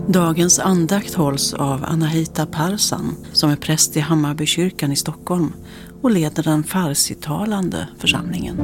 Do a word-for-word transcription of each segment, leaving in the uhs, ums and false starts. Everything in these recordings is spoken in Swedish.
Dagens andakt hålls av Anahita Parsan som är präst i Hammarbykyrkan i Stockholm och leder den farsitalande församlingen.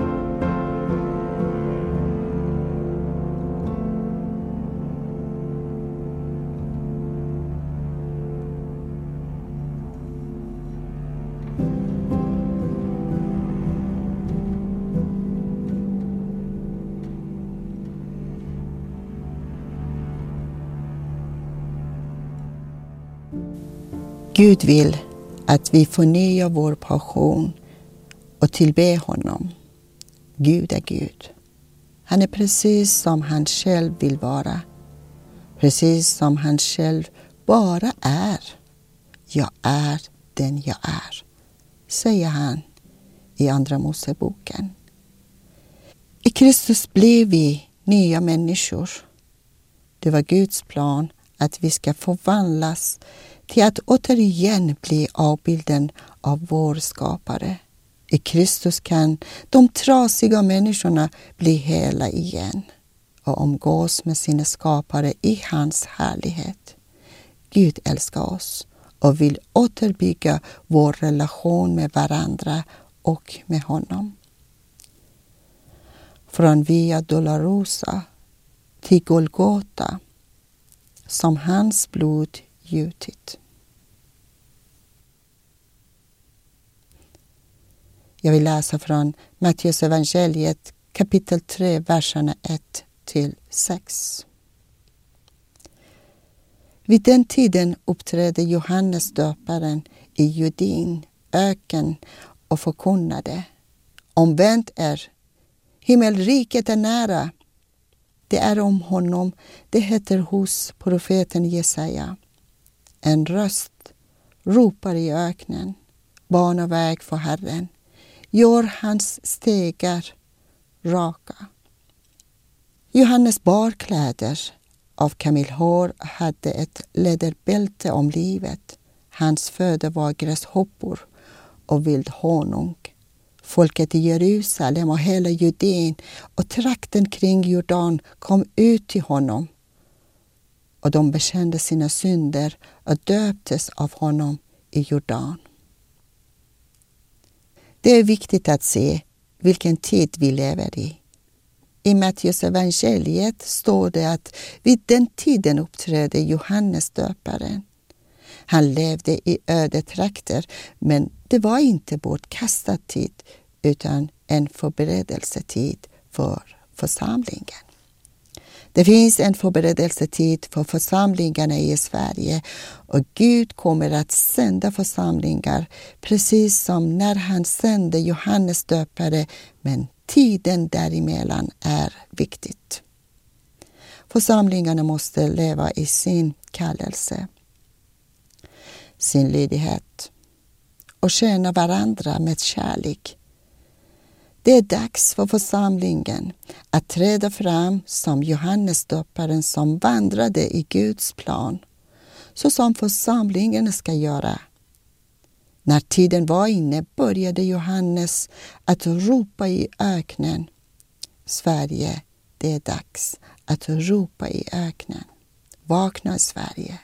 Gud vill att vi förnyar vår passion och tillber honom. Gud är Gud. Han är precis som han själv vill vara. Precis som han själv bara är. Jag är den jag är, säger han i Andra Moseboken. I Kristus blir vi nya människor. Det var Guds plan att vi ska förvandlas till att återigen bli avbilden av vår skapare. I Kristus kan de trasiga människorna bli hela igen och omgås med sina skapare i hans härlighet. Gud älskar oss och vill återbygga vår relation med varandra och med honom. Från Via Dolorosa till Golgata som hans blod gjutit. Jag vill läsa från Matteus evangeliet kapitel tre, verserna ett till sex. Vid den tiden uppträdde Johannes döparen i Judin, öken, och förkunnade: omvänd er, himmelriket är nära. Det är om honom det heter hos profeten Jesaja. En röst ropar i öknen: bana väg för Herren. Gör hans stegar raka. Johannes bar kläder av kamilhår, hade ett läderbälte om livet. Hans föda var gräshoppor och vild honung. Folket i Jerusalem och hela Judeen och trakten kring Jordan kom ut till honom. Och de bekände sina synder och döptes av honom i Jordan. Det är viktigt att se vilken tid vi lever i. I Matteus evangeliet står det att vid den tiden uppträdde Johannes döparen. Han levde i ödetrakter, men det var inte bortkastad tid utan en förberedelsetid för församlingen. Det finns en förberedelsetid för församlingarna i Sverige och Gud kommer att sända församlingar precis som när han sände Johannes döpare, men tiden däremellan är viktigt. Församlingarna måste leva i sin kallelse, sin lydighet och tjäna varandra med kärlek. Det är dags för församlingen att träda fram som Johannes döparen som vandrade i Guds plan, så som församlingen ska göra. När tiden var inne började Johannes att ropa i öknen: Sverige, det är dags att ropa i öknen. Vakna Sverige.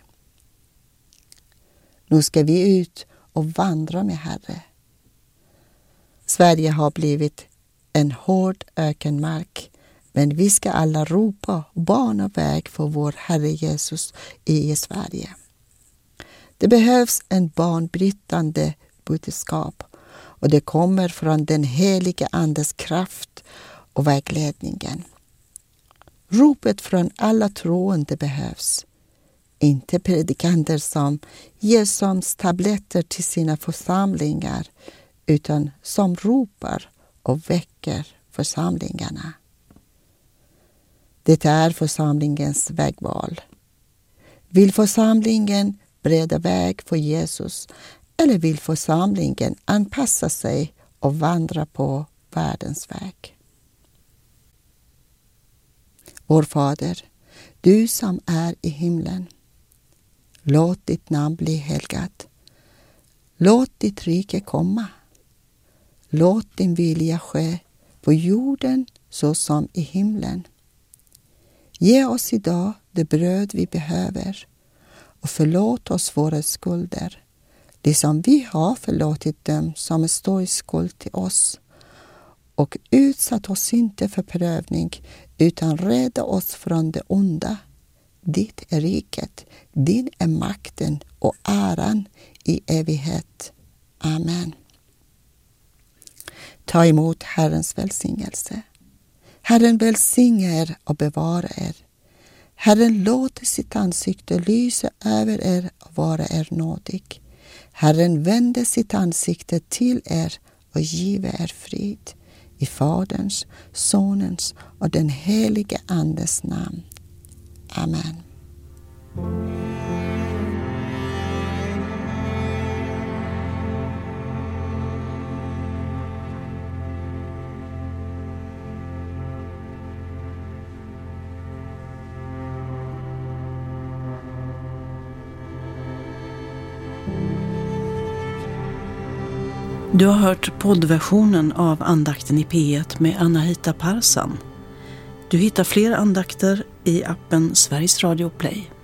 Nu ska vi ut och vandra med Herre. Sverige har blivit en hård ökenmark, men vi ska alla ropa och bana väg för vår Herre Jesus i Sverige. Det behövs en banbrytande budskap och det kommer från den helige Andes kraft och vägledningen. Ropet från alla troende behövs. Inte predikanter som ger som tabletter till sina församlingar, utan som ropar och väcker församlingarna. Det är församlingens vägval. Vill församlingen breda väg för Jesus, eller vill församlingen anpassa sig och vandra på världens väg? Vår Fader, du som är i himlen, låt ditt namn bli helgat. Låt ditt rike komma. Låt din vilja ske på jorden så som i himlen. Ge oss idag det bröd vi behöver och förlåt oss våra skulder, det som vi har förlåtit dem som står i skuld till oss. Och utsatt oss inte för prövning, utan rädda oss från det onda. Ditt är riket, din är makten och äran i evighet. Amen. Ta emot Herrens välsignelse. Herren välsigna er och bevara er. Herren låter sitt ansikte lysa över er och vara er nådig. Herren vänder sitt ansikte till er och giver er frid. I Faderns, Sonens och den helige Andes namn. Amen. Du har hört poddversionen av andakten i P ett med Anahita Parsan. Du hittar fler andakter i appen Sveriges Radio Play.